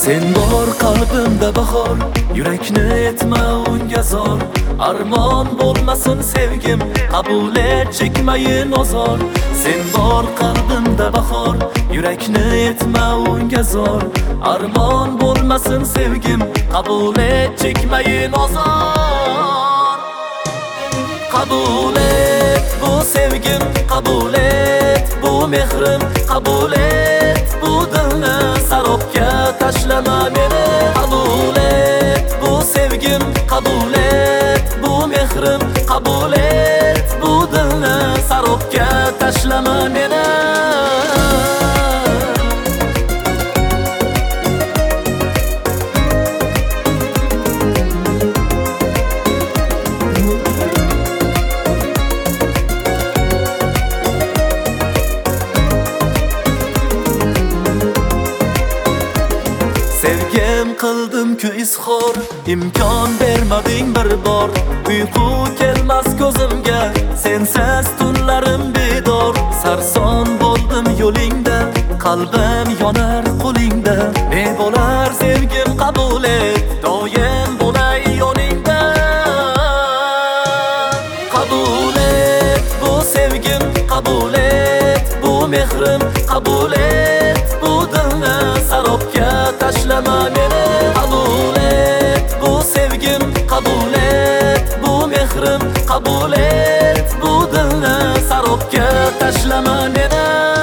Sen bor qalbimda bahor, yurakni etma unga zor. Armon bo'lmasin sevgim, qabul et chekmayin ozor. Sen bor qalbimda bahor, yurakni etma unga zor. Armon bo'lmasin sevgim, qabul et chekmayin ozor. Qabul et bu sevgim, qabul et bu mehrim, qabul et bu dilni sarobga tashlama meni. Qabul et bu sevgim, qabul et bu mehrim, qabul et bu dilni sarobga tashlama meni. Sevgim qildim-ku izhor, imkon bermading bir bor. Uyqu kelmas ko'zimga, sensiz tunlarim bedor. Sarson bo'ldim yo'lingda, qalbim yonar qo'lingda. Ne bo'lar sevgim qabul et, doim bo'lay yoningda. Qabul et bu sevgim, qabul et bu mehrim, qabul et bu dilni sarobga tashlama meni. Qabul et bu sevgim, qabul et bu mehrim, qabul et bu dilni sarobga tashlama meni.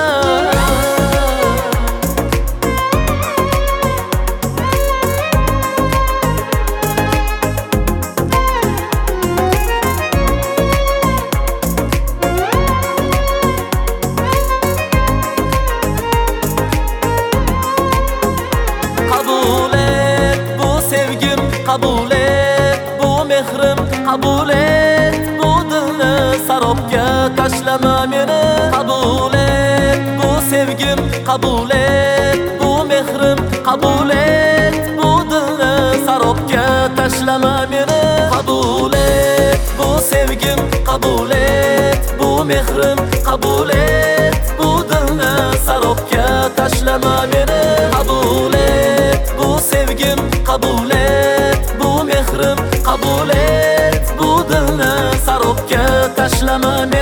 Qabul et bu sevgim, qabul et bu mehrim, qabul et bu dilni sarobga tashlama meni. Qabul et bu sevgim, qabul et bu mehrim, qabul et bu dilni sarobga tashlama meni. Qabul et bu sevgim, qabul et bu mehrim, qabul et bu dilni sarobga tashlama meni. Qabul et bu sevgim, qabul et bu mehrim, qabul et bu dilni sarobga tashlama meni.